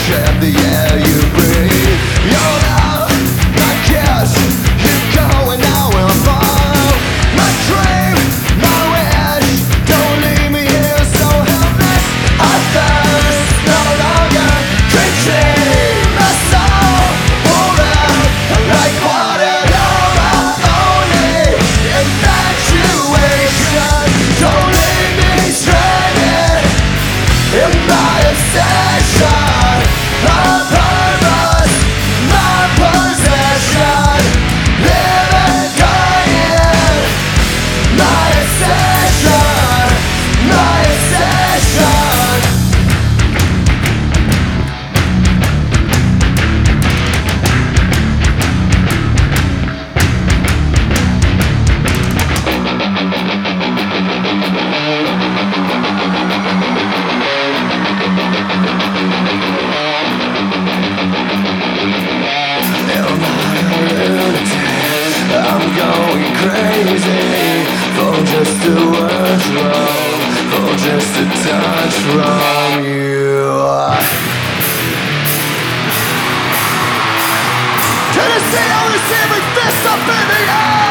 share the air you breathe. Your love, my kiss, keep going, I will fall. My dream, my wish, don't leave me here so helpless. I thirst no longer, drenching my soul. Pour out like water, you're my only infatuation. Don't leave me stranded in my obsession, my purpose, my possession. Live and die in my obsession, my obsession. I'm going crazy for just a word wrong, for just a touch from you. Can you see how we fist up in the air?